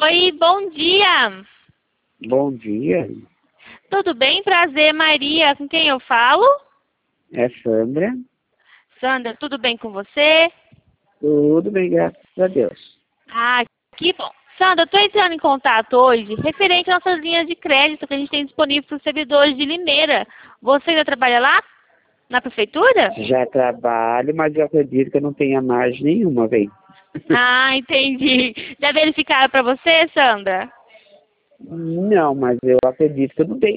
Oi, bom dia. Bom dia, Tudo bem? Prazer, Maria. Com quem eu falo? é Sandra. Sandra, tudo bem com você? Tudo bem, graças a Deus. Ah, que bom. Sandra, eu estou entrando em contato hoje referente às nossas linhas de crédito que a gente tem disponível para os servidores de Limeira. Você ainda trabalha lá? Na prefeitura? Já trabalho, mas eu acredito que eu não tenha margem nenhuma, velho. Ah, entendi. Já verificaram para você, Sandra? Não, mas eu acredito que eu não tenho